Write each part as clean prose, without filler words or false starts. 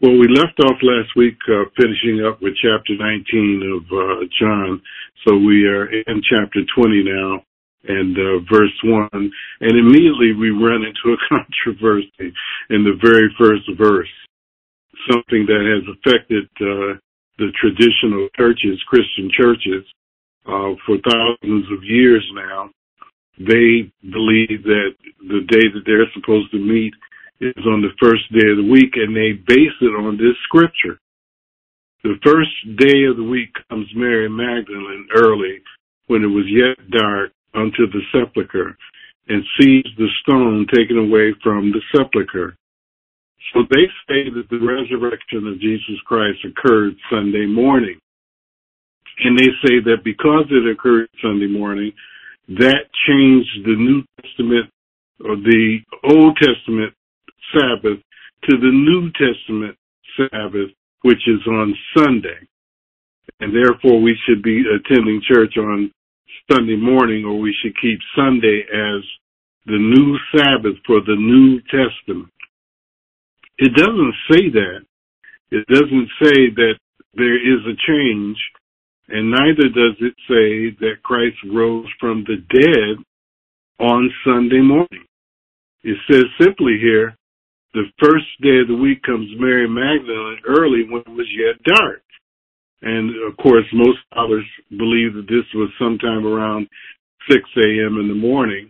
Well, we left off last week finishing up with chapter 19 of John. So we are in chapter 20 now and verse 1. And immediately we run into a controversy in the very first verse, something that has affected the traditional churches, Christian churches, for thousands of years now. They believe that the day that they're supposed to meet is on the first day of the week, and they base it on this scripture. The first day of the week comes Mary Magdalene early, when it was yet dark, unto the sepulchre, and sees the stone taken away from the sepulchre. So they say that the resurrection of Jesus Christ occurred Sunday morning. And they say that because it occurred Sunday morning, that changed the New Testament or the Old Testament Sabbath to the New Testament Sabbath, which is on Sunday. And therefore we should be attending church on Sunday morning, or we should keep Sunday as the new Sabbath for the New Testament. It doesn't say that. It doesn't say that there is a change, and neither does it say that Christ rose from the dead on Sunday morning. It says simply here, the first day of the week comes Mary Magdalene early when it was yet dark. And, of course, most scholars believe that this was sometime around 6 a.m. in the morning,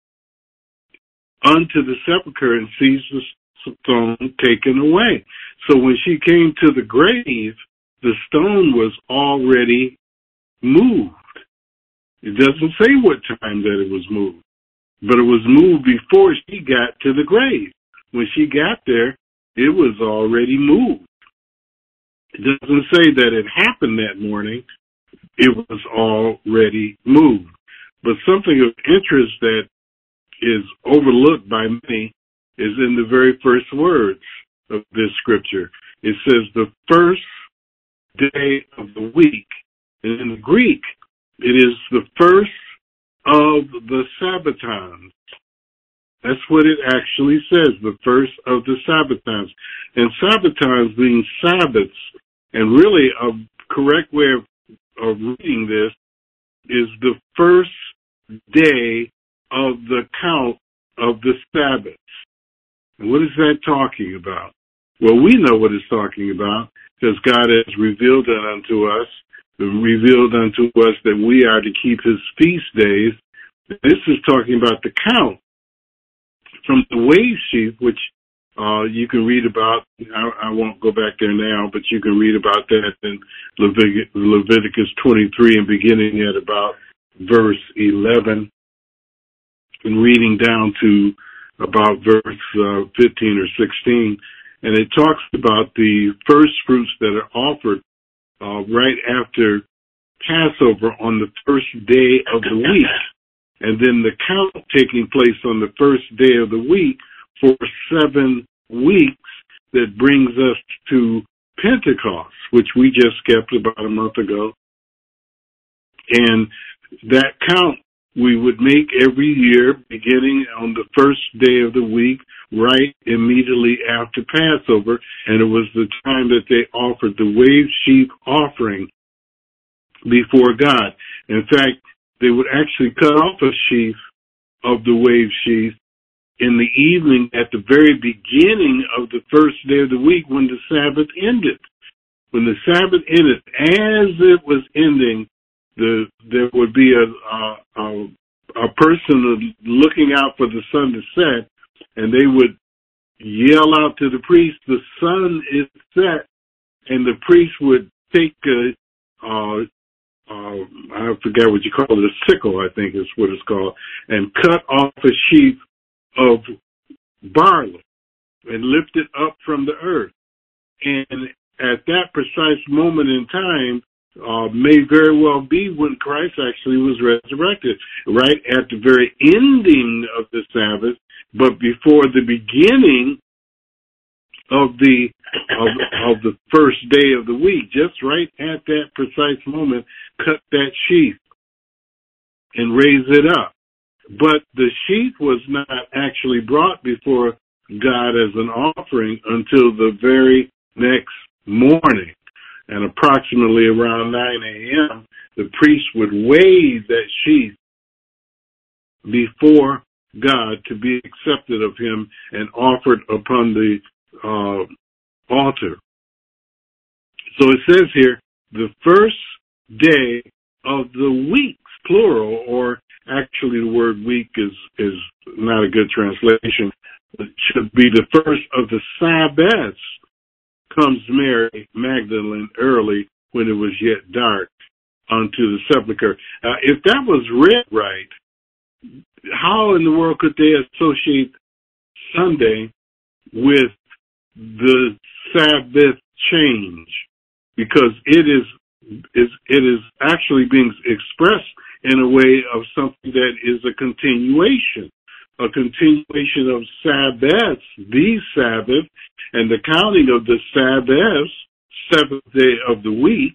unto the sepulchre, and sees the stone taken away. So when she came to the grave, the stone was already moved. It doesn't say what time that it was moved, but it was moved before she got to the grave. When she got there, it was already moved. It doesn't say that it happened that morning. It was already moved. But something of interest that is overlooked by many is in the very first words of this scripture. It says the first day of the week. And in the Greek, it is the first of the Sabbatons. That's what it actually says, the first of the Sabbatons. And Sabbatons means Sabbaths. And really a correct way of reading this is the first day of the count of the Sabbaths. And what is that talking about? Well, we know what it's talking about because God has revealed it unto us that we are to keep his feast days. This is talking about the count from the wave sheaf, which you can read about. I won't go back there now, but you can read about that in Leviticus 23 and beginning at about verse 11 and reading down to about verse 15 or 16. And it talks about the first fruits that are offered right after Passover on the first day of the week. And then the count taking place on the first day of the week for 7 weeks that brings us to Pentecost, which we just kept about a month ago. And that count we would make every year beginning on the first day of the week, right immediately after Passover. And it was the time that they offered the wave sheaf offering before God. In fact, they would actually cut off a sheaf of the wave sheaf in the evening at the very beginning of the first day of the week when the Sabbath ended. When the Sabbath ended, as it was ending, there would be a person looking out for the sun to set, and they would yell out to the priest, "The sun is set," and the priest would take I forget what you call it, a sickle, I think is what it's called, and cut off a sheaf of barley and lift it up from the earth. And at that precise moment in time, may very well be when Christ actually was resurrected, right at the very ending of the Sabbath, but before the beginning of the first day of the week, just right at that precise moment, cut that sheaf and raise it up. But the sheaf was not actually brought before God as an offering until the very next morning. And approximately around 9 a.m., the priest would wave that sheaf before God to be accepted of him and offered upon the altar. So it says here, the first day of the weeks, plural, or actually the word week is not a good translation. It should be the first of the Sabbaths, comes Mary Magdalene early when it was yet dark unto the sepulchre. If that was read right, how in the world could they associate Sunday with the Sabbath change? Because it is actually being expressed in a way of something that is a continuation of Sabbaths, the Sabbath, and the counting of the Sabbaths, seventh day of the week,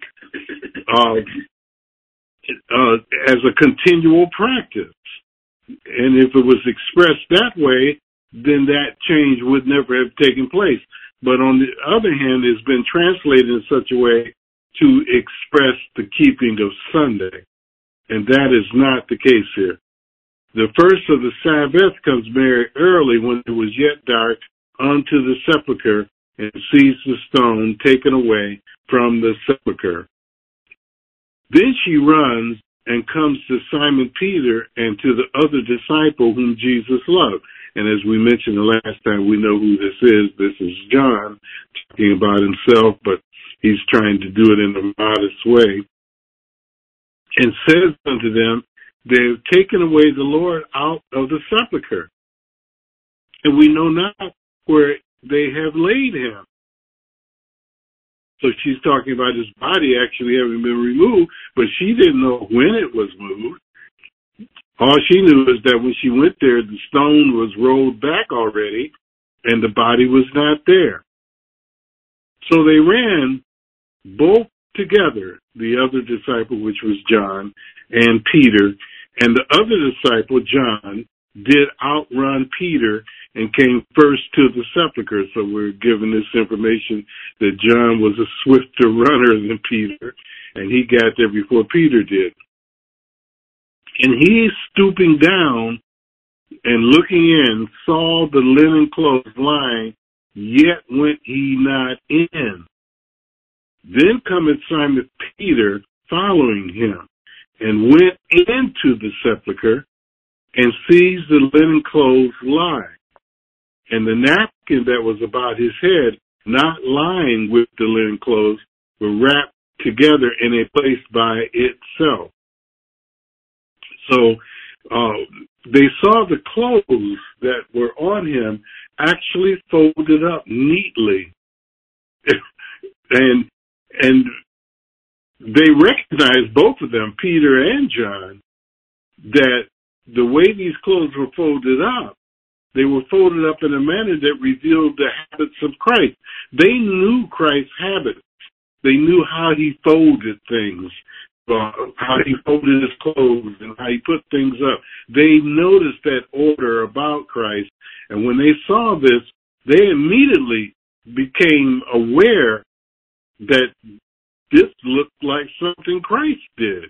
as a continual practice. And if it was expressed that way, then that change would never have taken place. But on the other hand, it's been translated in such a way to express the keeping of Sunday. And that is not the case here. The first of the Sabbath comes Mary early when it was yet dark unto the sepulchre and sees the stone taken away from the sepulchre. Then she runs and comes to Simon Peter and to the other disciple whom Jesus loved. And as we mentioned the last time, we know who this is. This is John talking about himself, but he's trying to do it in a modest way. And says unto them, they have taken away the Lord out of the sepulchre, and we know not where they have laid him. So she's talking about his body actually having been removed, but she didn't know when it was moved. All she knew is that when she went there, the stone was rolled back already, and the body was not there. So they ran both together, the other disciple, which was John, and Peter, and the other disciple, John, did outrun Peter and came first to the sepulchre. So we're given this information that John was a swifter runner than Peter, and he got there before Peter did. And he, stooping down and looking in, saw the linen clothes lying, yet went he not in. Then cometh Simon Peter following him, and went into the sepulchre, and sees the linen clothes lie, and the napkin that was about his head, not lying with the linen clothes, were wrapped together in a place by itself. So they saw the clothes that were on him actually folded up neatly. and they recognized, both of them, Peter and John, that the way these clothes were folded up, they were folded up in a manner that revealed the habits of Christ. They knew Christ's habits. They knew how he folded things, how he folded his clothes and how he put things up. They noticed that order about Christ. And when they saw this, they immediately became aware that this looked like something Christ did.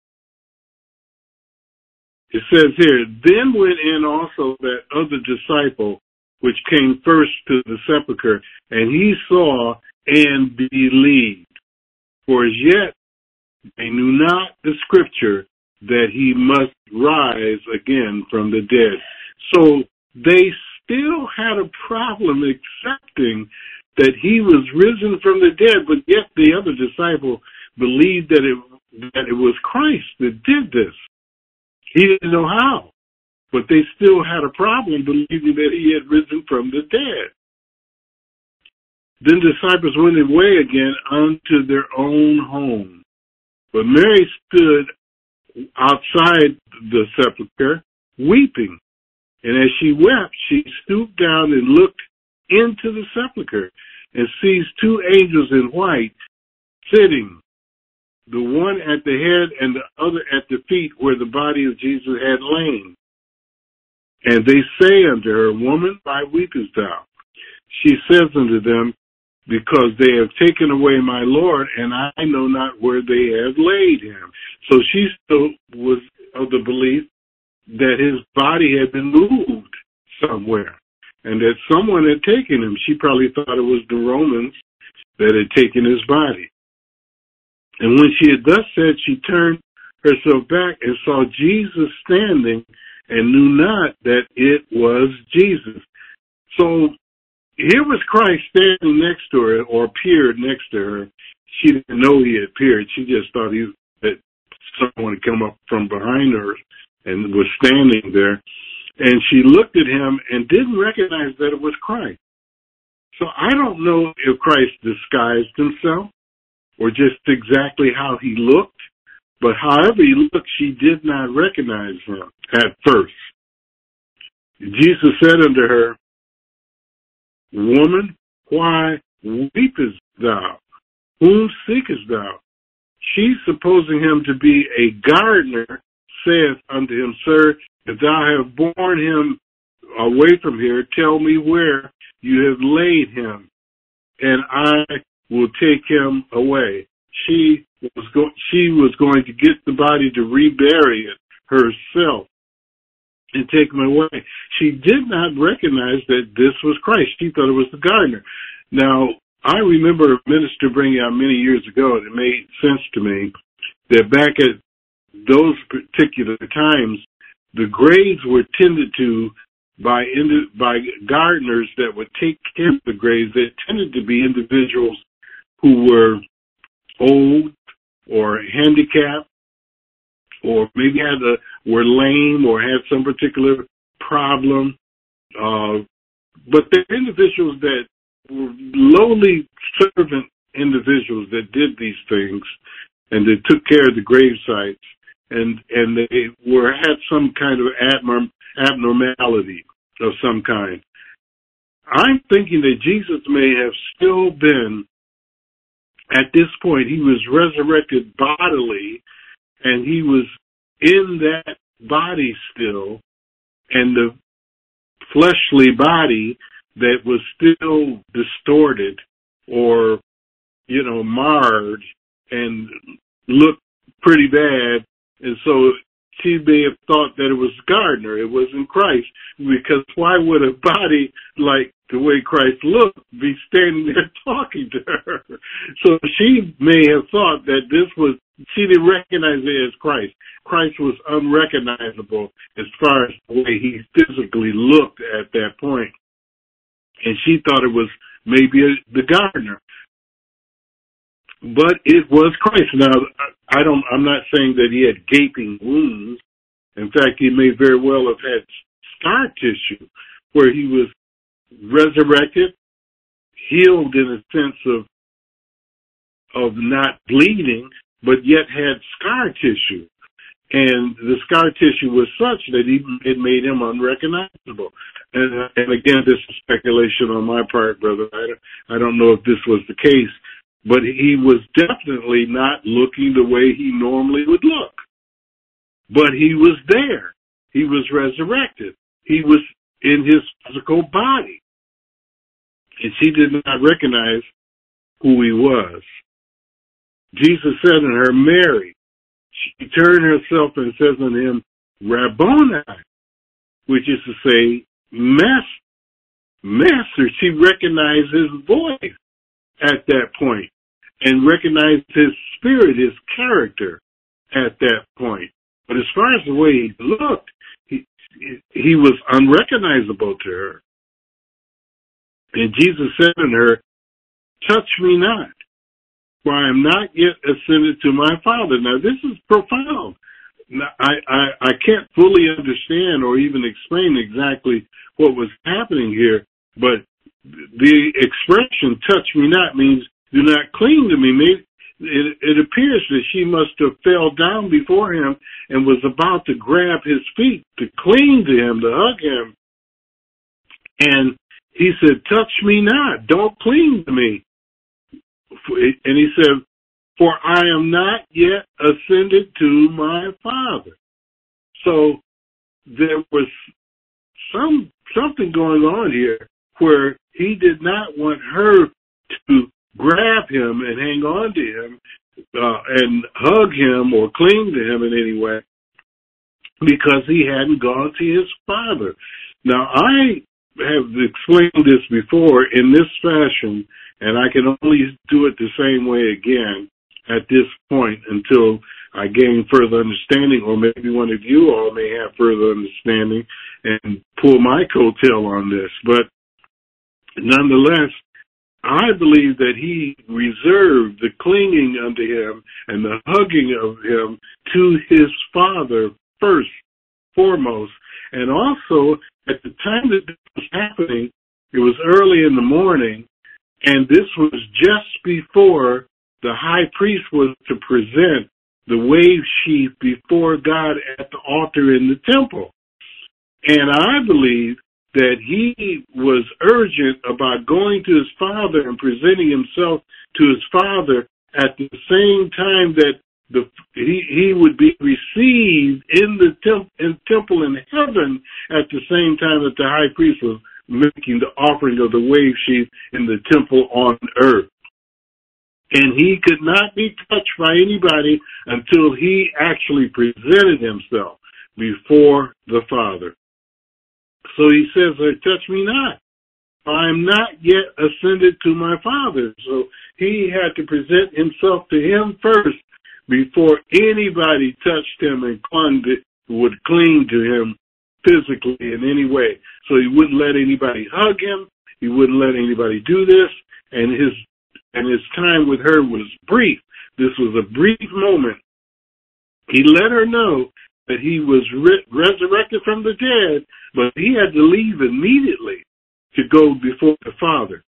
It says here, then went in also that other disciple, which came first to the sepulchre, and he saw and believed. For as yet they knew not the scripture that he must rise again from the dead. So they still had a problem accepting that he was risen from the dead, but yet the other disciple believed that it was Christ that did this. He didn't know how, but they still had a problem believing that he had risen from the dead. Then the disciples went away again unto their own home. But Mary stood outside the sepulchre, weeping. And as she wept, she stooped down and looked into the sepulchre, and sees two angels in white sitting, the one at the head and the other at the feet where the body of Jesus had lain. And they say unto her, Woman, why weepest thou? She says unto them, because they have taken away my Lord, and I know not where they have laid him. So she still was of the belief that his body had been moved somewhere and that someone had taken him. She probably thought it was the Romans that had taken his body. And when she had thus said, she turned herself back and saw Jesus standing and knew not that it was Jesus. So here was Christ standing next to her, or appeared next to her. She didn't know he had appeared. She just thought that someone had come up from behind her and was standing there. And she looked at him and didn't recognize that it was Christ. So I don't know if Christ disguised himself or just exactly how he looked, but however he looked, she did not recognize him at first. Jesus said unto her, Woman, why weepest thou? Whom seekest thou? She, supposing him to be a gardener, saith unto him, Sir, if thou have borne him away from here, tell me where you have laid him, and I will take him away. She was going to get the body to rebury it herself and take him away. She did not recognize that this was Christ. She thought it was the gardener. Now, I remember a minister bringing out many years ago, and it made sense to me that back at those particular times, the graves were tended to by gardeners that would take care of the graves. That tended to be individuals who were old or handicapped, or maybe were lame or had some particular problem. But they're individuals that were lowly servant individuals that did these things, and they took care of the grave sites, and they had some kind of abnormality of some kind. I'm thinking that Jesus may have still been, at this point, he was resurrected bodily, and he was in that body still, and the fleshly body that was still distorted or, marred and looked pretty bad. And so she may have thought that it was Gardner. It wasn't Christ, because why would a body like the way Christ looked be standing there talking to her? So she may have thought that she didn't recognize it as Christ. Christ was unrecognizable as far as the way he physically looked at that point. And she thought it was maybe the gardener. But it was Christ. Now, I'm not saying that he had gaping wounds. In fact, he may very well have had scar tissue where he was resurrected, healed in a sense of not bleeding, but yet had scar tissue. And the scar tissue was such that it made him unrecognizable. And again, this is speculation on my part, brother. I don't know if this was the case, but he was definitely not looking the way he normally would look. But he was there. He was resurrected. He was in his physical body. And she did not recognize who he was. Jesus said unto her, Mary. She turned herself and says unto him, Rabboni, which is to say, Master. She recognized his voice at that point and recognized his spirit, his character at that point. But as far as the way he looked, he was unrecognizable to her. And Jesus said unto her, Touch me not, for I am not yet ascended to my Father. Now, this is profound. Now, I can't fully understand or even explain exactly what was happening here, but the expression, touch me not, means do not cling to me. It appears that she must have fell down before him and was about to grab his feet, to cling to him, to hug him. And he said, touch me not, don't cling to me. And he said, for I am not yet ascended to my Father. So there was something going on here where he did not want her to grab him and hang on to him and hug him or cling to him in any way because he hadn't gone to his father. Now, I have explained this before in this fashion, and I can only do it the same way again at this point until I gain further understanding, or maybe one of you all may have further understanding and pull my coattail on this. But nonetheless, I believe that he reserved the clinging unto him and the hugging of him to his father first, foremost. And also, at the time that this was happening, it was early in the morning, and this was just before the high priest was to present the wave sheaf before God at the altar in the temple. And I believe that he was urgent about going to his father and presenting himself to his father at the same time that he would be received in the temple in heaven at the same time that the high priest was making the offering of the wave sheaf in the temple on earth. And he could not be touched by anybody until he actually presented himself before the Father. So he says, touch me not. I am not yet ascended to my Father. So he had to present himself to him first before anybody touched him and would cling to him physically in any way. So he wouldn't let anybody hug him. He wouldn't let anybody do this. And his time with her was brief. This was a brief moment. He let her know that he was resurrected from the dead, but he had to leave immediately to go before the Father.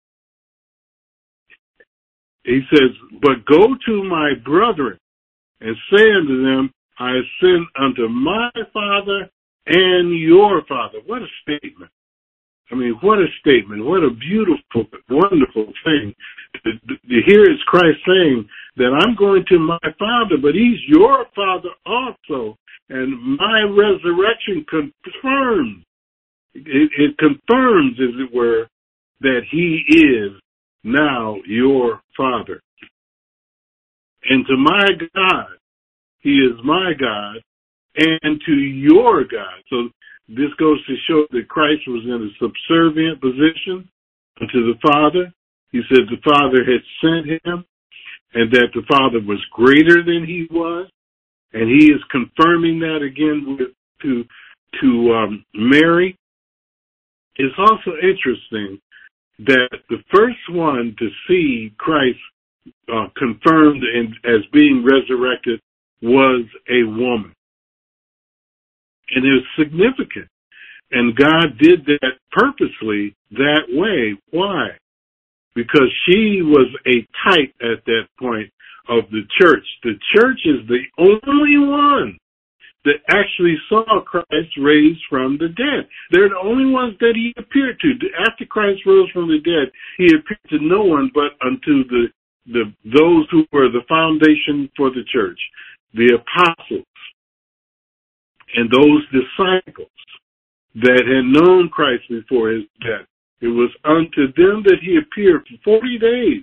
He says, but go to my brethren and say unto them, I ascend unto my Father and your Father. What a statement. I mean, what a statement. What a beautiful, wonderful thing to hear is Christ saying that I'm going to my Father, but he's your Father also. And my resurrection confirms, it confirms, as it were, that he is now your Father. And to my God, he is my God, and to your God. So this goes to show that Christ was in a subservient position unto the Father. He said the Father had sent him and that the Father was greater than he was. And he is confirming that again to Mary. It's also interesting that the first one to see Christ confirmed as being resurrected was a woman. And it was significant. And God did that purposely that way. Why? Because she was a type at that point of the church. The church is the only one that actually saw Christ raised from the dead. They're the only ones that he appeared to. After Christ rose from the dead, he appeared to no one but unto those who were the foundation for the church, the apostles, and those disciples that had known Christ before his death. It was unto them that he appeared for 40 days.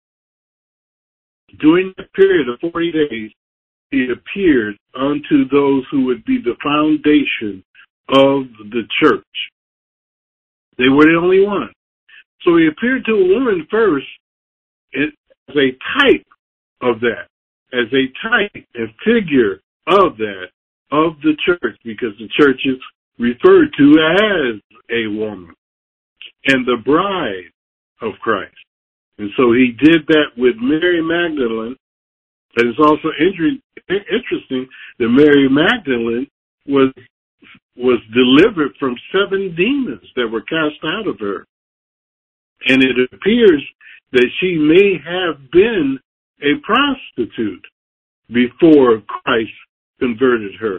During the period of 40 days, he appeared unto those who would be the foundation of the church. They were the only one. So he appeared to a woman first as a type of that, as a type and figure of that, of the church, because the church is referred to as a woman and the bride of Christ. And so he did that with Mary Magdalene. And it's also interesting that Mary Magdalene was delivered from 7 demons that were cast out of her. And it appears that she may have been a prostitute before Christ converted her.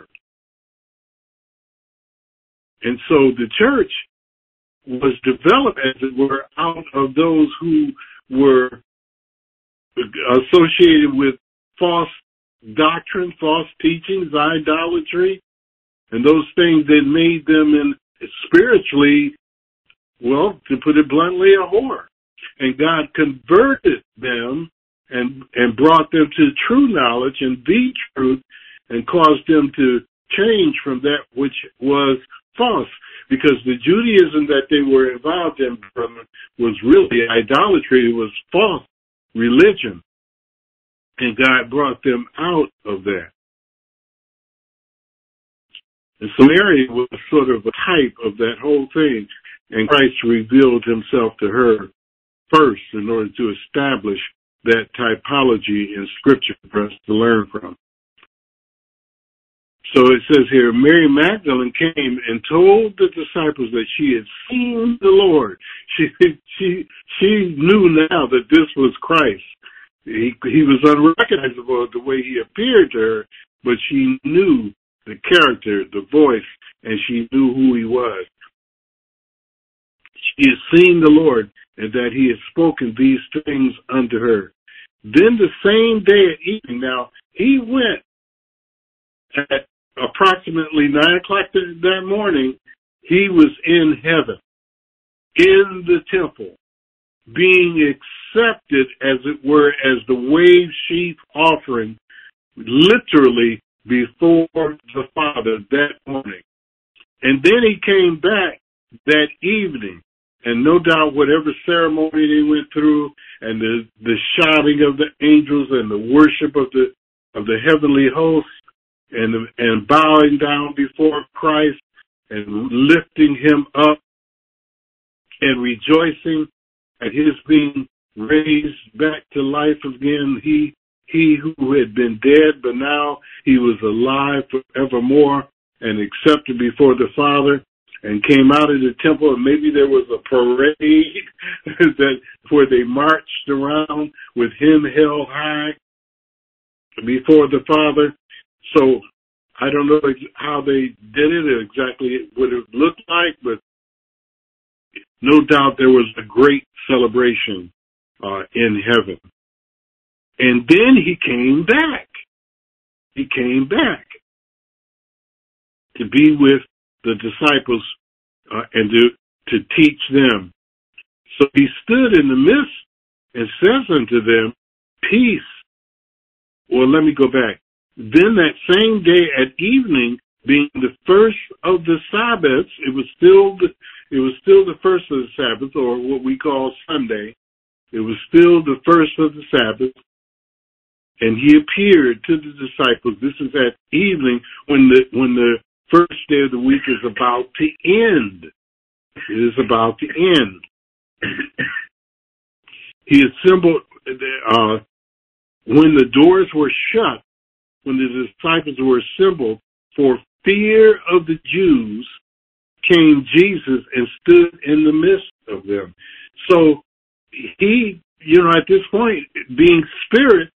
And so the church was developed, as it were, out of those who were associated with false doctrine, false teachings, idolatry, and those things that made them spiritually, well, to put it bluntly, a whore. And God converted them and brought them to true knowledge and the truth and caused them to change from that which was false. Because the Judaism that they were involved in was really idolatry. It was false religion. And God brought them out of that. And Samaria was sort of a type of that whole thing. And Christ revealed himself to her first in order to establish that typology in Scripture for us to learn from. So it says here, Mary Magdalene came and told the disciples that she had seen the Lord. She knew now that this was Christ. He was unrecognizable the way he appeared to her, but she knew the character, the voice, and she knew who he was. She had seen the Lord and that he had spoken these things unto her. Then the same day at evening, now he went at approximately 9 o'clock that morning, he was in heaven, in the temple, being accepted, as it were, as the wave sheaf offering, literally before the Father that morning. And then he came back that evening, and no doubt whatever ceremony they went through, and the shouting of the angels and the worship of the heavenly hosts, and bowing down before Christ and lifting him up and rejoicing at his being raised back to life again. He who had been dead, but now he was alive forevermore and accepted before the Father, and came out of the temple, and maybe there was a parade where they marched around with him held high before the Father. So I don't know how they did it, or exactly what it looked like, but no doubt there was a great celebration in heaven. And then he came back. He came back to be with the disciples and to teach them. So he stood in the midst and says unto them, peace. Well, let me go back. Then that same day at evening, being the first of the Sabbaths, it was still the first of the Sabbath, or what we call Sunday. It was still the first of the Sabbath. And he appeared to the disciples. This is at evening when the first day of the week is about to end. It is about to end. He assembled, when the doors were shut, when the disciples were assembled, for fear of the Jews, came Jesus and stood in the midst of them. So he, at this point, being spirit,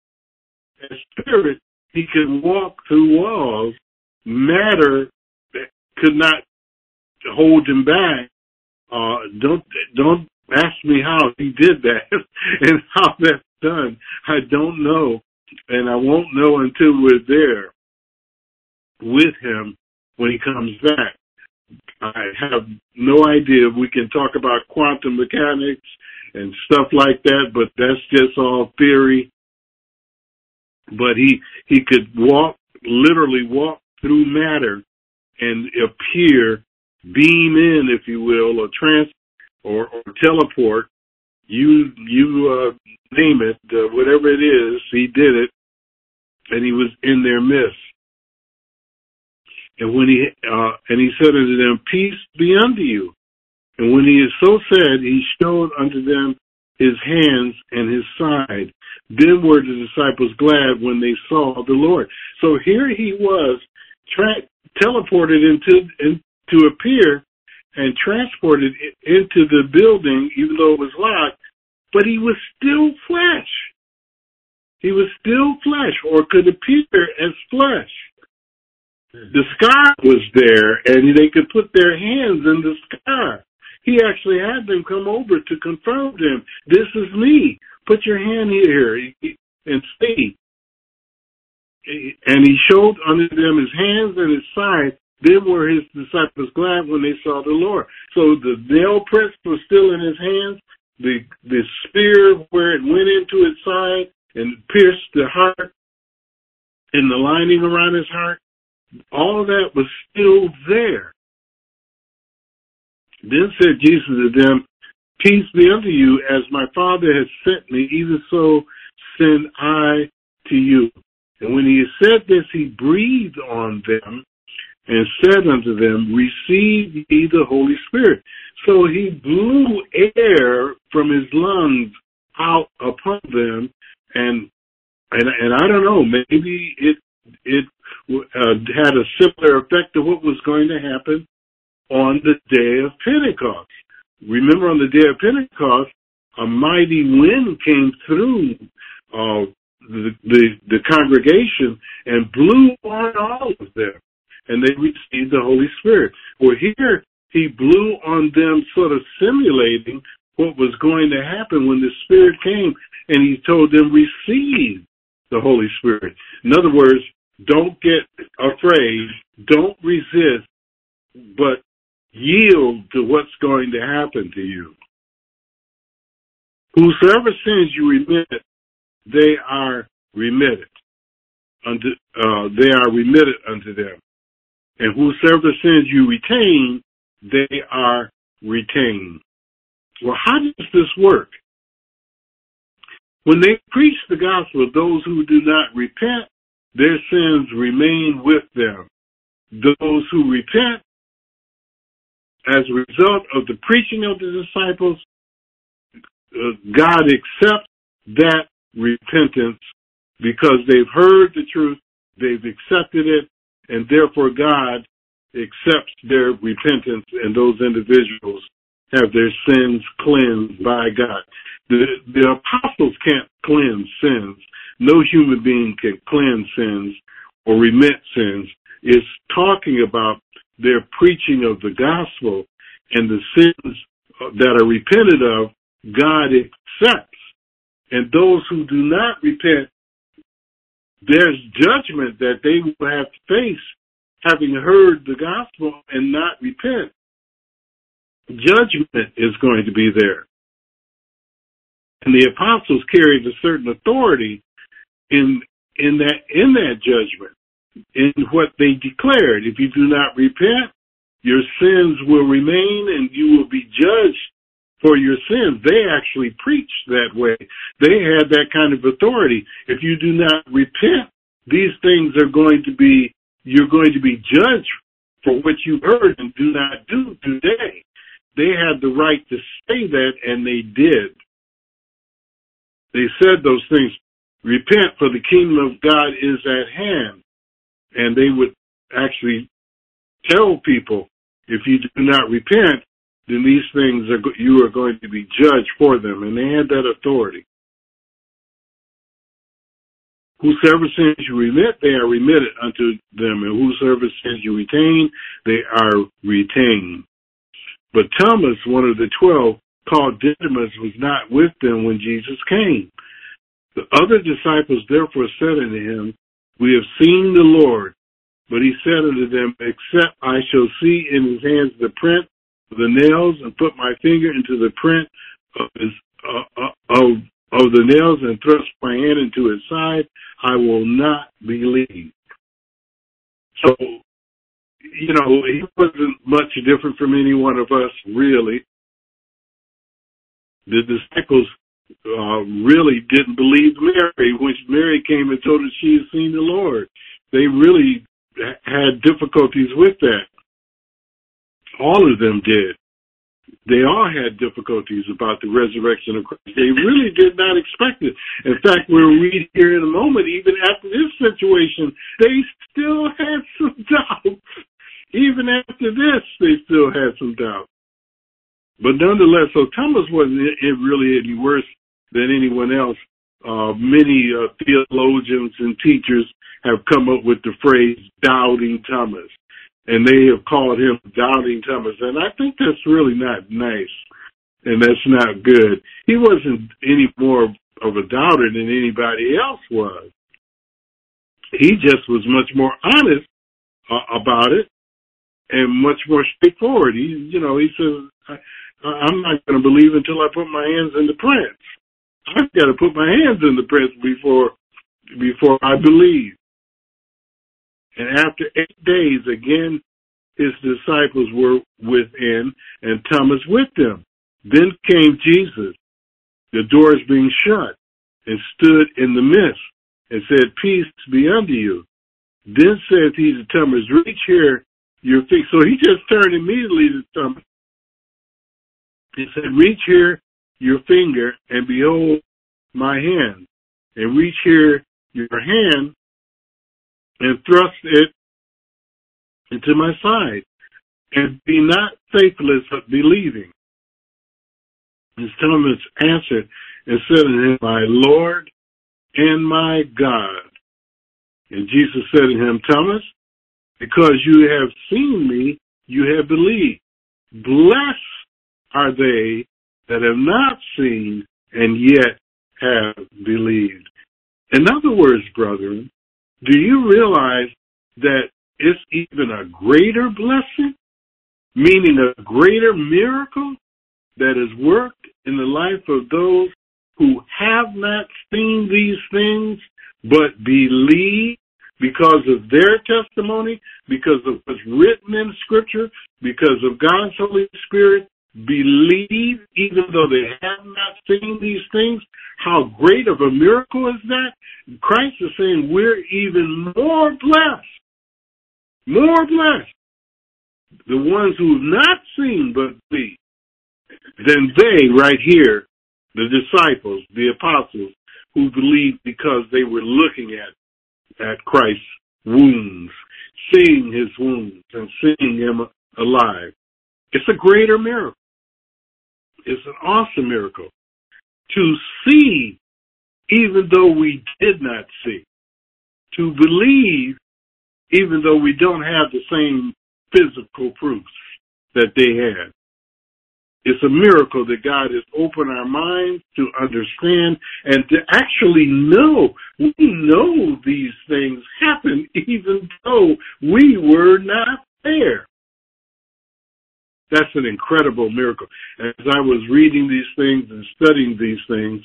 he could walk through walls. Matter could not hold him back. Don't ask me how he did that and how that's done. I don't know, and I won't know until we're there with him when he comes back. I have no idea. We can talk about quantum mechanics and stuff like that, but that's just all theory. But he could literally walk through matter and appear, beam in, if you will, or teleport. You name it, whatever it is, he did it, and he was in their midst. And when he said unto them, peace be unto you. And when he had so said, he showed unto them his hands and his side. Then were the disciples glad when they saw the Lord. So here he was, teleported to appear and transported into the building, even though it was locked, but he was still flesh. He was still flesh, or could appear as flesh. The sky was there, and they could put their hands in the sky. He actually had them come over to confirm them. This is me. Put your hand here and see. And he showed unto them his hands and his side. Then were his disciples glad when they saw the Lord. So the nail prints were still in his hands. the spear where it went into its side and pierced the heart and the lining around his heart, all that was still there. Then said Jesus to them, peace be unto you, as my Father has sent me, even so send I to you. And when he said this, he breathed on them and said unto them, receive ye the Holy Spirit. So he blew air from his lungs out upon them, and I don't know, maybe it had a similar effect to what was going to happen on the day of Pentecost. Remember, on the day of Pentecost, a mighty wind came through the congregation and blew on all of them, and they received the Holy Spirit. Well, here he blew on them, sort of simulating what was going to happen when the Spirit came, and he told them, receive the Holy Spirit. In other words, don't get afraid, don't resist, but yield to what's going to happen to you. Whosoever sins you remit, they are remitted unto them. And whosoever sins you retain, they are retained. Well, how does this work? When they preach the gospel, those who do not repent, their sins remain with them. Those who repent, as a result of the preaching of the disciples, God accepts that repentance because they've heard the truth, they've accepted it, and therefore God accepts their repentance, and those individuals have their sins cleansed by God. The apostles can't cleanse sins. No human being can cleanse sins or remit sins. It's talking about their preaching of the gospel, and the sins that are repented of, God accepts. And those who do not repent, there's judgment that they will have to face, having heard the gospel and not repent. Judgment is going to be there. And the apostles carried a certain authority in that judgment, in what they declared. If you do not repent, your sins will remain and you will be judged for your sins. They actually preached that way. They had that kind of authority. If you do not repent, these things are going to be, you're going to be judged for what you heard and do not do today. They had the right to say that, and they did. They said those things. Repent, for the kingdom of God is at hand. And they would actually tell people, if you do not repent, then these things you are going to be judged for them. And they had that authority. Whosoever sins you remit, they are remitted unto them. And whosoever sins you retain, they are retained. But Thomas, one of the 12, called Didymus, was not with them when Jesus came. The other disciples therefore said unto him, we have seen the Lord. But he said unto them, except I shall see in his hands the print of the nails, and put my finger into the print of the nails, and thrust my hand into his side, I will not believe. So, he wasn't much different from any one of us, really. The disciples really didn't believe Mary when Mary came and told her she had seen the Lord. They really had difficulties with that. All of them did. They all had difficulties about the resurrection of Christ. They really did not expect it. In fact, we'll read here in a moment, even after this situation, they still had some doubts. Even after this, they still had some doubts. But nonetheless, so Thomas wasn't really any worse than anyone else. Many theologians and teachers have come up with the phrase doubting Thomas, and they have called him doubting Thomas. And I think that's really not nice, and that's not good. He wasn't any more of a doubter than anybody else was. He just was much more honest about it and much more straightforward. He says, I'm not going to believe until I put my hands in the prints. I've got to put my hands in the prints before I believe. And after 8 days, again, his disciples were within and Thomas with them. Then came Jesus, the doors being shut, and stood in the midst and said, "Peace be unto you." Then said he to Thomas, "Reach here your finger." So he just turned immediately to Thomas. He said, "Reach here your finger and behold my hand, and reach here your hand and thrust it into my side, and be not faithless but believing." And Thomas answered and said to him, "My Lord and my God." And Jesus said to him, "Thomas, because you have seen me, you have believed. Blessed are they that have not seen and yet have believed." In other words, brethren, do you realize that it's even a greater blessing, meaning a greater miracle that is worked in the life of those who have not seen these things but believe because of their testimony, because of what's written in Scripture, because of God's Holy Spirit, believe even though they have not seen these things? How great of a miracle is that? Christ is saying we're even more blessed. More blessed. The ones who have not seen but believe than they right here, the disciples, the apostles, who believed because they were looking at Christ's wounds, seeing his wounds and seeing him alive. It's a greater miracle. It's an awesome miracle to see even though we did not see, to believe even though we don't have the same physical proofs that they had. It's a miracle that God has opened our minds to understand and to actually know. We know these things happen even though we were not there. That's an incredible miracle. As I was reading these things and studying these things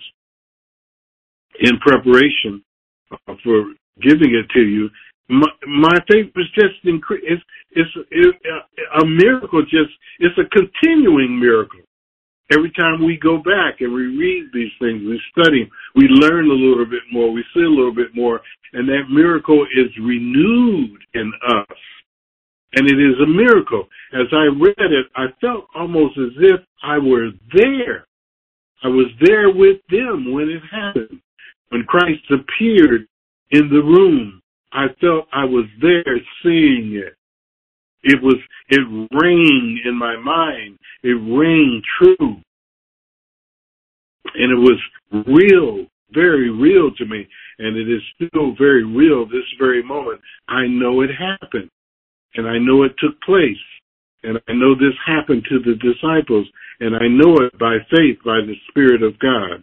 in preparation for giving it to you, my faith was just increased. It's a miracle. It's a continuing miracle. Every time we go back and we read these things, we study, we learn a little bit more, we see a little bit more, and that miracle is renewed in us. And it is a miracle. As I read it, I felt almost as if I were there. I was there with them when it happened. When Christ appeared in the room, I felt I was there seeing it. It rang in my mind. It rang true. And it was real, very real to me. And it is still very real this very moment. I know it happened. And I know it took place. And I know this happened to the disciples. And I know it by faith, by the Spirit of God.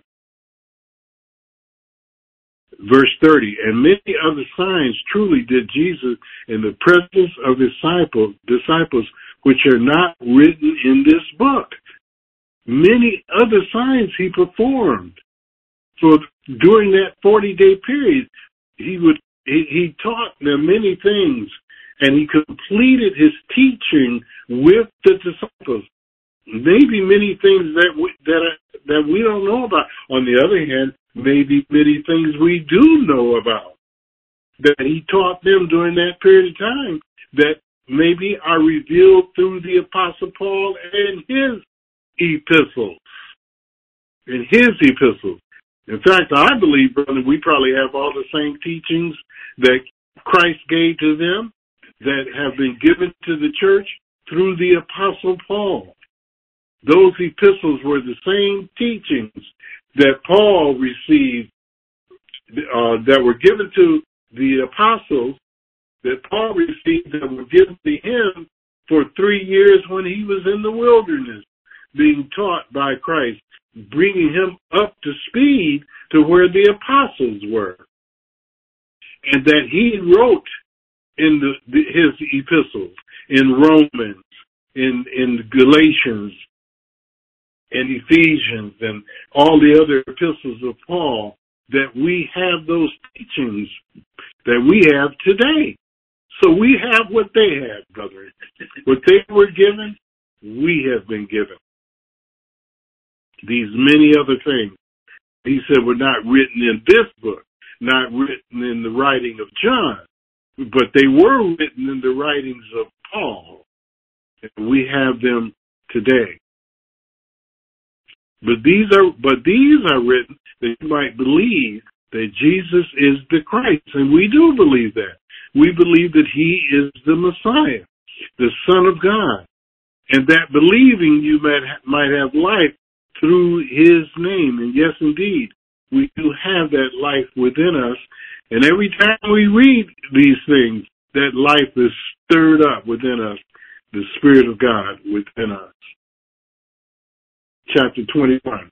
Verse 30, and many other signs truly did Jesus in the presence of disciples, which are not written in this book. Many other signs he performed. So during that 40-day period, he taught them many things, and he completed his teaching with the disciples. Maybe many things that we don't know about. On the other hand, maybe many things we do know about that he taught them during that period of time that maybe are revealed through the Apostle Paul and his epistles. In fact, I believe, brother, we probably have all the same teachings that Christ gave to them that have been given to the church through the Apostle Paul. Those epistles were the same teachings that Paul received, that were given to the apostles, that Paul received, that were given to him for 3 years when he was in the wilderness, being taught by Christ, bringing him up to speed to where the apostles were. And that he wrote in his epistles, in Romans, in Galatians, and Ephesians and all the other epistles of Paul, that we have those teachings that we have today. So we have what they had, brother. What they were given, we have been given. These many other things. He said were not written in this book, not written in the writing of John, but they were written in the writings of Paul. And we have them today. But these are written that you might believe that Jesus is the Christ. And we do believe that. We believe that he is the Messiah, the Son of God. And that believing you might have life through his name. And yes, indeed, we do have that life within us. And every time we read these things, that life is stirred up within us, the Spirit of God within us. Chapter 21.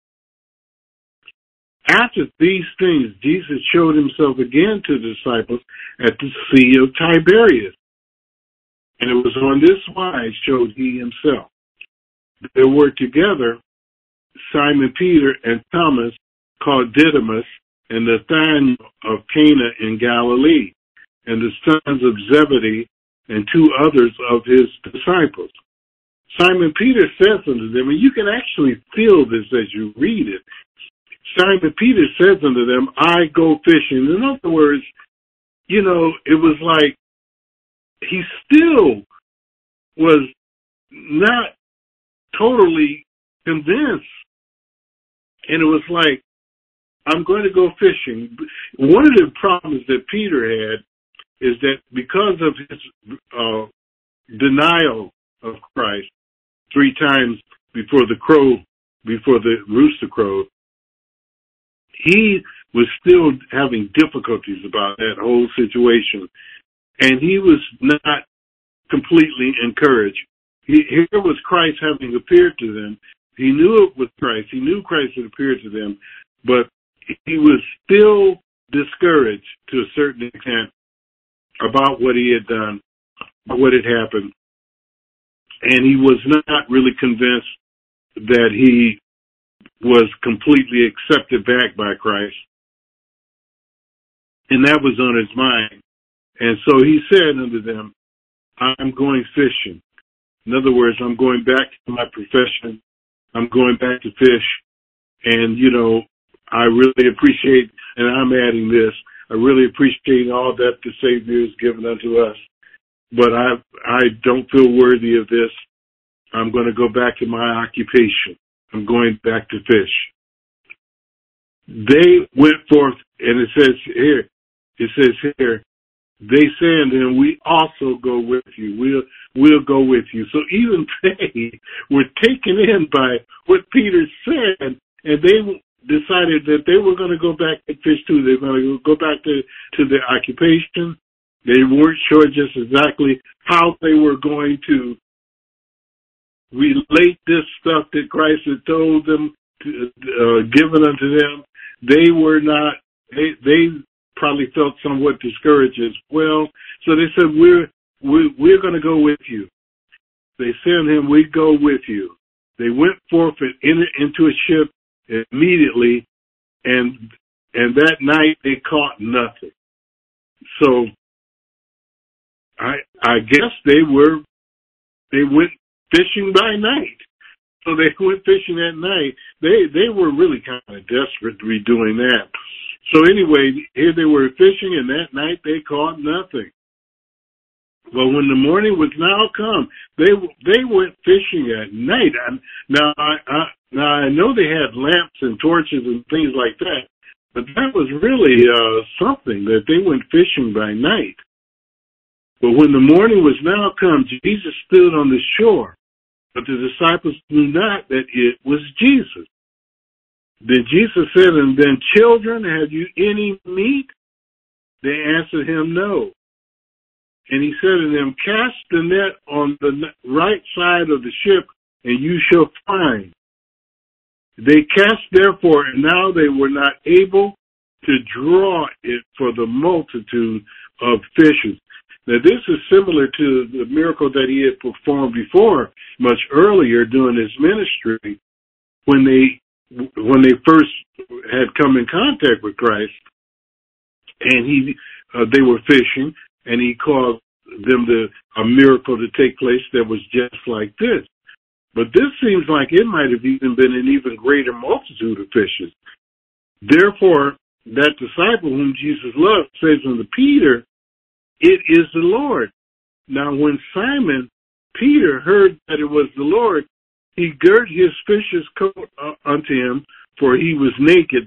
After these things, Jesus showed himself again to the disciples at the Sea of Tiberias. And it was on this wise showed he himself. There were together Simon Peter and Thomas, called Didymus, and Nathanael of Cana in Galilee, and the sons of Zebedee, and two others of his disciples. Simon Peter says unto them, and you can actually feel this as you read it. Simon Peter says unto them, I go fishing. In other words, it was like he still was not totally convinced. And it was like, I'm going to go fishing. One of the problems that Peter had is that because of his denial of Christ 3 times before the rooster crowed, he was still having difficulties about that whole situation. And he was not completely encouraged. Here was Christ having appeared to them. He knew it was Christ. He knew Christ had appeared to them, but he was still discouraged to a certain extent about what he had done, what had happened. And he was not really convinced that he was completely accepted back by Christ. And that was on his mind. And so he said unto them, I'm going fishing. In other words, I'm going back to my profession. I'm going back to fish. And, I really appreciate, and I'm adding this, I really appreciate all that the Savior has given unto us. But I don't feel worthy of this. I'm going to go back to my occupation. I'm going back to fish. They went forth, and it says here, they said to him, we also go with you. We'll go with you. So even they were taken in by what Peter said, and they decided that they were going to go back and fish too. They were going to go back to their occupation. They weren't sure just exactly how they were going to relate this stuff that Christ had told them, given unto them. They were not, they probably felt somewhat discouraged as well. So they said, we're going to go with you. They sent him, we go with you. They went forth and entered into a ship immediately, and that night they caught nothing. So I guess they went fishing by night. So they went fishing at night. They were really kind of desperate to be doing that. So anyway, here they were fishing, and that night they caught nothing. But when the morning was now come, they went fishing at night. Now I know they had lamps and torches and things like that, but that was really something, that they went fishing by night. But when the morning was now come, Jesus stood on the shore, but the disciples knew not that it was Jesus. Then Jesus said unto them, children, have you any meat? They answered him, no. And he said to them, cast the net on the right side of the ship, and you shall find. They cast therefore, and now they were not able to draw it for the multitude of fishes. Now this is similar to the miracle that he had performed before, much earlier during his ministry, when they first had come in contact with Christ, and they were fishing, and he caused them a miracle to take place that was just like this. But this seems like it might have even been an even greater multitude of fishes. Therefore, that disciple whom Jesus loved says unto Peter, "It is the Lord." Now, when Simon Peter heard that it was the Lord, he girt his fisher's coat unto him, for he was naked.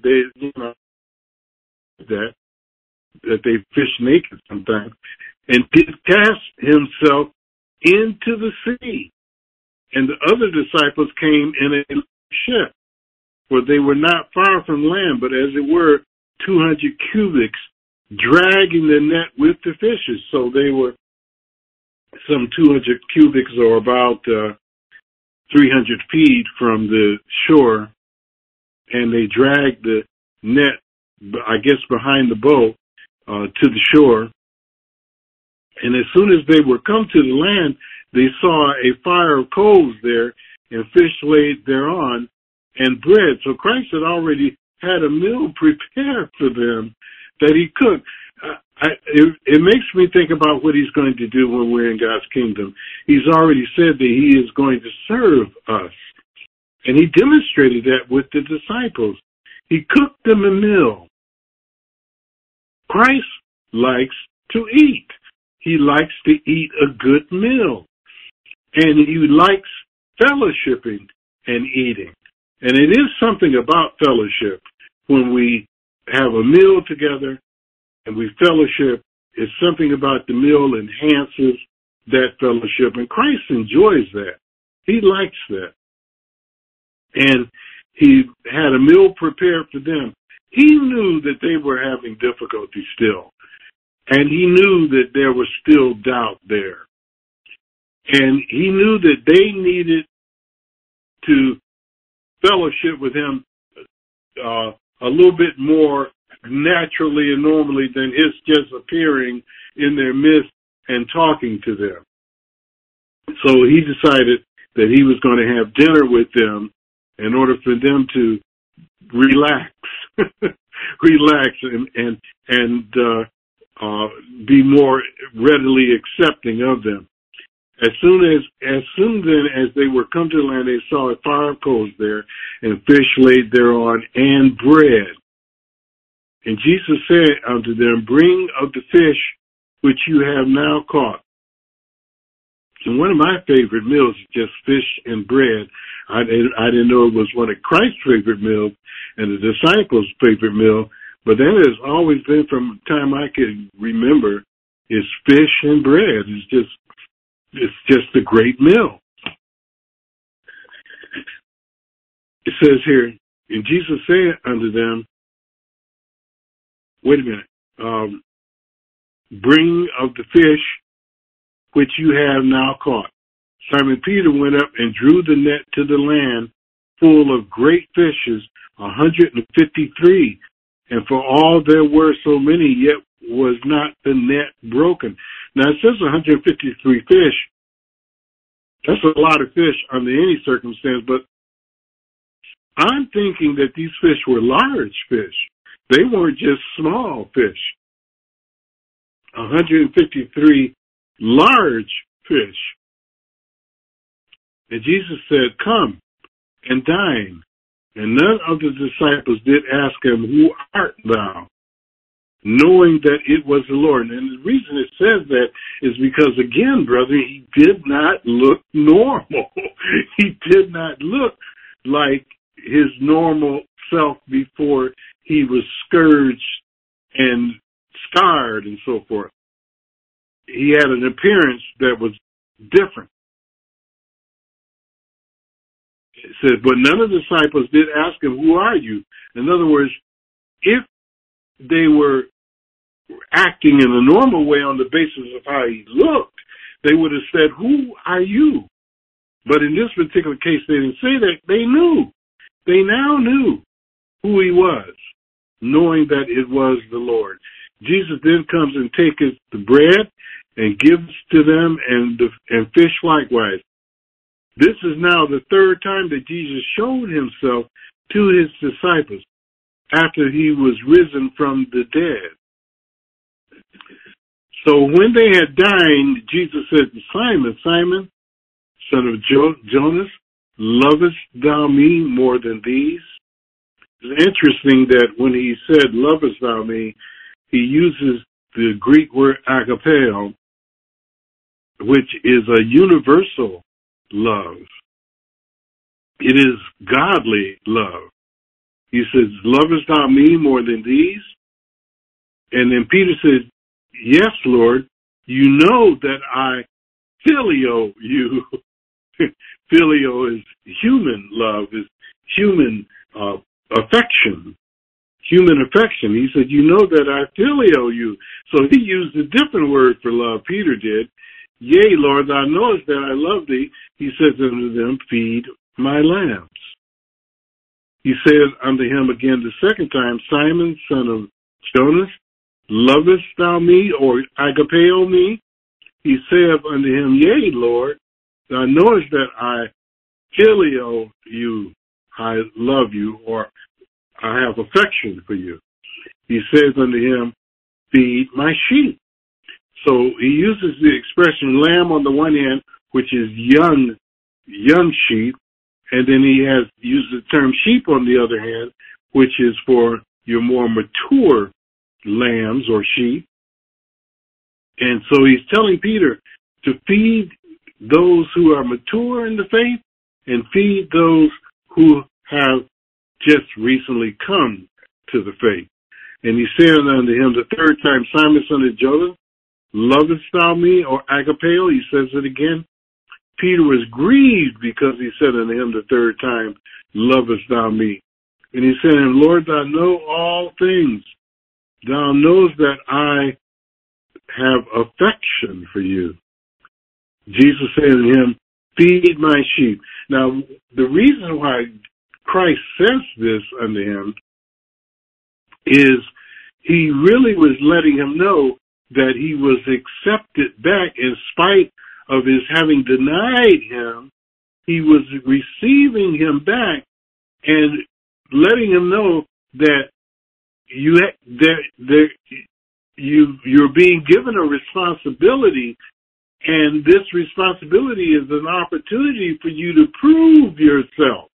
That they fish naked sometimes, and did cast himself into the sea. And the other disciples came in a ship, for they were not far from land, but as it were 200 cubits, dragging the net with the fishes. So they were some 200 cubits, or about 300 feet from the shore, and they dragged the net, I guess, behind the boat to the shore. And as soon as they were come to the land, they saw a fire of coals there, and fish laid thereon, and bread. So Christ had already had a meal prepared for them that he cooked. It makes me think about what he's going to do when we're in God's kingdom. He's already said that he is going to serve us. And he demonstrated that with the disciples. He cooked them a meal. Christ likes to eat. He likes to eat a good meal. And he likes fellowshipping and eating. And it is something about fellowship. When we have a meal together and we fellowship, it's something about the meal enhances that fellowship. And Christ enjoys that. He likes that. And he had a meal prepared for them. He knew that they were having difficulty still. And he knew that there was still doubt there. And he knew that they needed to fellowship with him a little bit more naturally and normally than his just appearing in their midst and talking to them. So he decided that he was going to have dinner with them in order for them to relax, and be more readily accepting of them. As soon as they were come to the land, they saw a fire of coals there, and fish laid thereon, and bread. And Jesus said unto them, "Bring of the fish which you have now caught." And one of my favorite meals is just fish and bread. I didn't know it was one of Christ's favorite meals and the disciples' favorite meal, but that has always been, from the time I can remember, is fish and bread. It's just a great meal. It says here, and Jesus said unto them, wait a minute, bring of the fish which you have now caught. Simon Peter went up and drew the net to the land full of great fishes, 153. And for all there were so many, yet was not the net broken. Now it says 153 fish. That's a lot of fish under any circumstance, but I'm thinking that these fish were large fish. They weren't just small fish. 153 large fish. And Jesus said, "Come and dine." And none of the disciples did ask him, "Who art thou?" knowing that it was the Lord. And the reason it says that is because, again, brother, he did not look normal. He did not look like his normal self before he was scourged and scarred and so forth. He had an appearance that was different. It says, but none of the disciples did ask him, "Who are you?" In other words, if they were acting in a normal way on the basis of how he looked, they would have said, "Who are you?" But in this particular case, they didn't say that. They knew. They now knew who he was, knowing that it was the Lord. Jesus then comes and takes the bread and gives to them, and fish likewise. This is now the third time that Jesus showed himself to his disciples after he was risen from the dead. So when they had dined, Jesus said to Simon, Simon, son of Jonas, lovest thou me more than these? It's interesting that when he said, lovest thou me, he uses the Greek word agapeo, which is a universal love. It is godly love. He says, lovest thou me more than these? And then Peter said, yes, Lord, you know that I phileo you. Phileo is human love, is human affection. Human affection. He said, you know that I phileo you. So he used a different word for love, Peter did. Yea, Lord, thou knowest that I love thee. He says unto them, feed my lambs. He said unto him again the second time, Simon, son of Jonas, lovest thou me, or agapeo me? He saith unto him, yea, Lord, thou knowest that I phileo you, I love you, or I have affection for you. He says unto him, feed my sheep. So he uses the expression lamb on the one hand, which is young sheep, and then he has used the term sheep on the other hand, which is for your more mature lambs or sheep. And so he's telling Peter to feed those who are mature in the faith and feed those who have just recently come to the faith. And he said unto him the third time, Simon, son of Jonas, lovest thou me, or agapeo? He says it again. Peter was grieved because he said unto him the third time, lovest thou me? And he said, Lord, thou know all things. Thou knowest that I have affection for you. Jesus said to him, feed my sheep. Now, the reason why Christ says this unto him is he really was letting him know that he was accepted back in spite of his having denied him. He was receiving him back and letting him know that you're being given a responsibility, and this responsibility is an opportunity for you to prove yourself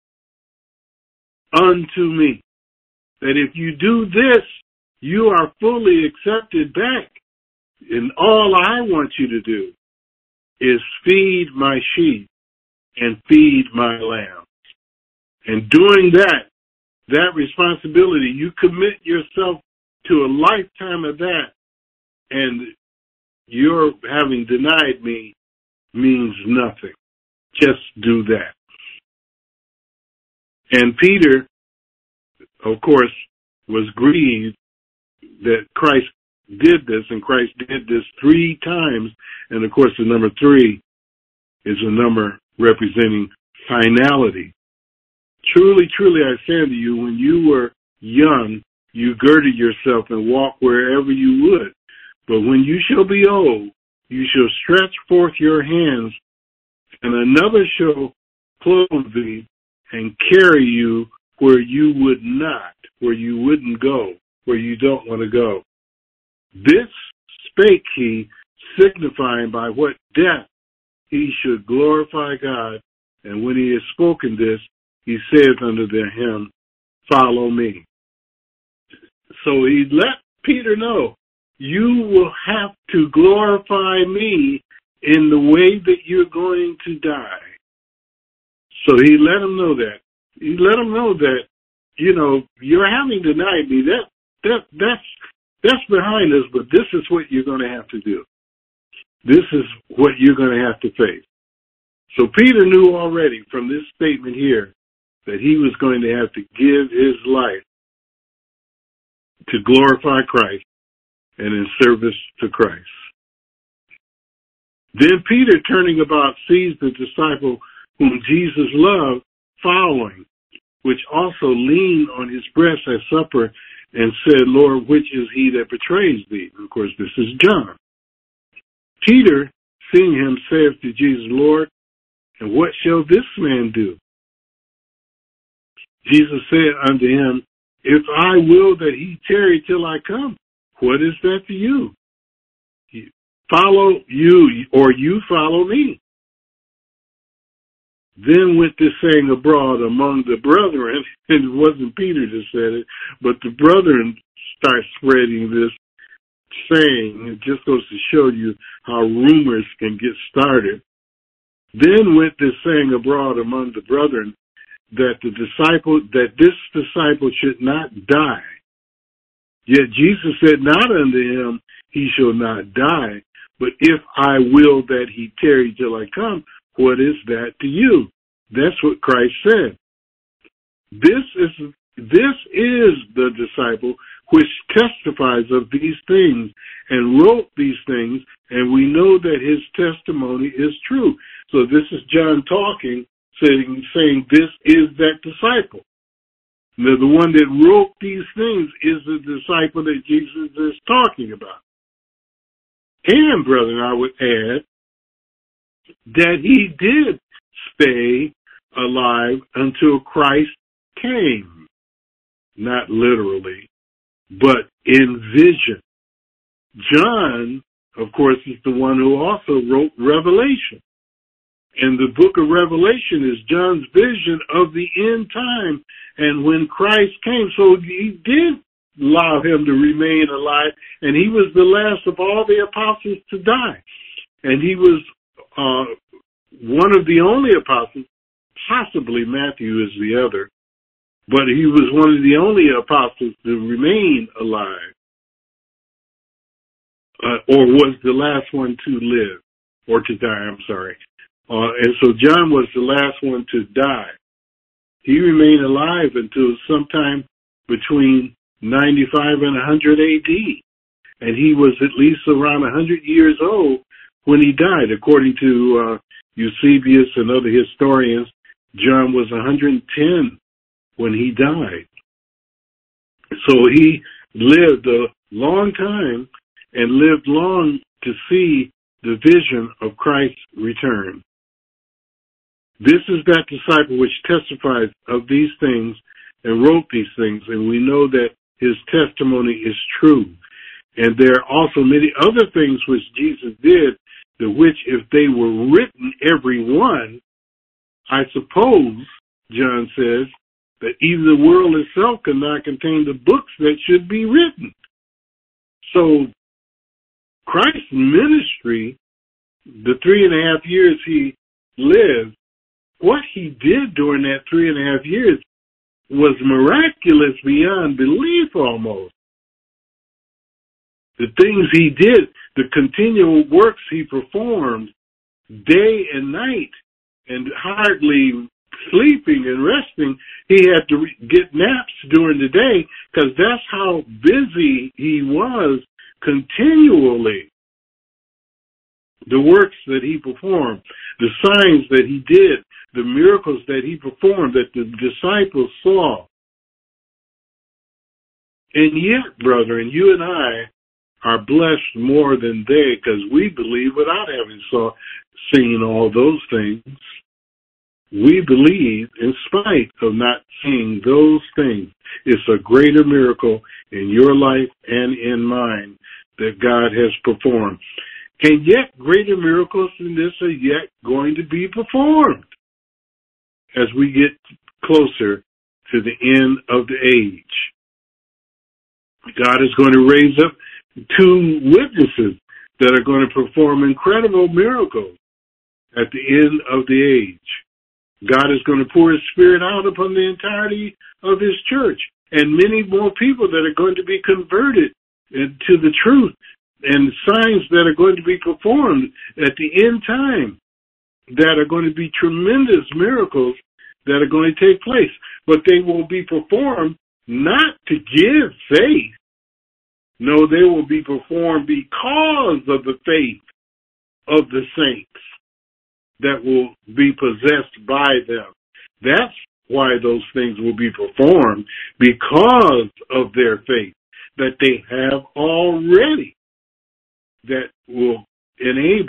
unto me. That if you do this, you are fully accepted back. And all I want you to do is feed my sheep and feed my lambs. And doing that responsibility, you commit yourself to a lifetime of that, and your having denied me means nothing. Just do that. And Peter, of course, was grieved that Christ did this, and Christ did this 3 times. And of course, the number 3 is a number representing finality. Truly, truly, I say unto you, when you were young, you girded yourself and walked wherever you would. But when you shall be old, you shall stretch forth your hands, and another shall clothe thee and carry you where you would not, where you wouldn't go, where you don't want to go. This spake he, signifying by what death he should glorify God. And when he had spoken this, he saith unto him, follow me. So he let Peter know, you will have to glorify me in the way that you're going to die. So he let him know that. He let him know that, you're having denied me. That's behind us, but this is what you're going to have to do. This is what you're going to have to face. So Peter knew already from this statement here that he was going to have to give his life to glorify Christ and in service to Christ. Then Peter, turning about, sees the disciple whom Jesus loved following, which also leaned on his breast at supper and said, Lord, which is he that betrays thee? And of course, this is John. Peter, seeing him, saith to Jesus, Lord, And what shall this man do? Jesus said unto him, If I will that he tarry till I come, what is that to you? Follow you, or you follow me. Then went this saying abroad among the brethren, and it wasn't Peter that said it, but the brethren start spreading this saying. It just goes to show you how rumors can get started. Then went this saying abroad among the brethren, that this disciple should not die. Yet Jesus said not unto him, He shall not die, but if I will that he tarry till I come, what is that to you? That's what Christ said. This is the disciple which testifies of these things and wrote these things, and we know that his testimony is true. So this is John talking, saying this is that disciple. Now, the one that wrote these things is the disciple that Jesus is talking about. And, brethren, I would add that he did stay alive until Christ came. Not literally, but in vision. John, of course, is the one who also wrote Revelation. And the book of Revelation is John's vision of the end time and when Christ came. So he did allow him to remain alive, and he was the last of all the apostles to die. And he was one of the only apostles, possibly Matthew is the other, but he was one of the only apostles to remain alive, or was the last one to live, or to die, I'm sorry. And so John was the last one to die. He remained alive until sometime between 95 and 100 AD. And he was at least around 100 years old when he died. According to Eusebius and other historians, John was 110 when he died. So he lived a long time and lived long to see the vision of Christ's return. This is that disciple which testifies of these things and wrote these things, and we know that his testimony is true. And there are also many other things which Jesus did, the which if they were written, every one, I suppose, John says, that even the world itself cannot contain the books that should be written. So Christ's ministry, the 3.5 years he lived, what he did during that 3.5 years was miraculous beyond belief almost. The things he did, the continual works he performed day and night, and hardly sleeping and resting. He had to get naps during the day because that's how busy he was continually. The works that he performed, the signs that he did, the miracles that he performed that the disciples saw. And yet, brethren, you and I are blessed more than they because we believe without having seen all those things. We believe in spite of not seeing those things. It's a greater miracle in your life and in mine that God has performed. And yet, greater miracles than this are yet going to be performed as we get closer to the end of the age. God is going to raise up 2 witnesses that are going to perform incredible miracles at the end of the age. God is going to pour His Spirit out upon the entirety of His church, and many more people that are going to be converted to the truth, and signs that are going to be performed at the end time that are going to be tremendous miracles that are going to take place. But they will be performed not to give faith. No, they will be performed because of the faith of the saints that will be possessed by them. That's why those things will be performed, because of their faith that they have already, that will enable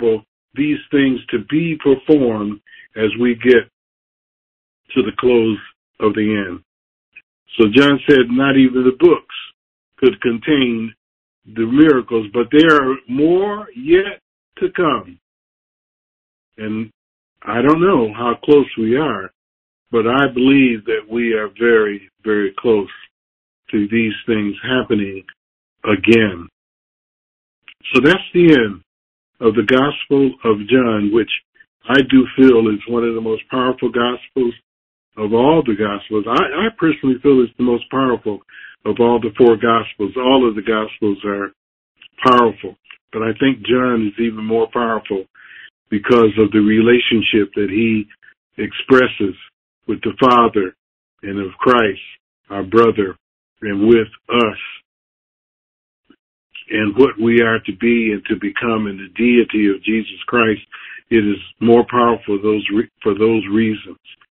these things to be performed as we get to the close of the end. So John said not even the books could contain the miracles, but there are more yet to come. And I don't know how close we are, but I believe that we are very, very close to these things happening again. So that's the end of the Gospel of John, which I do feel is one of the most powerful Gospels of all the Gospels. I personally feel it's the most powerful of all the four Gospels. All of the Gospels are powerful, but I think John is even more powerful because of the relationship that he expresses with the Father and of Christ, our brother, and with us, and what we are to be and to become in the deity of Jesus Christ. It is more powerful for those reasons.